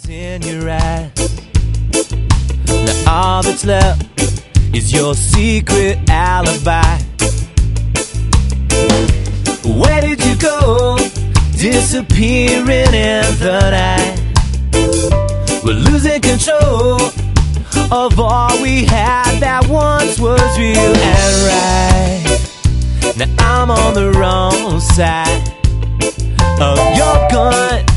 in your eyes. Now all that's left is your secret alibi. Where did you go? Disappearing in the night. We're losing control of all we had that once was real and right. Now I'm on the wrong side of your gun.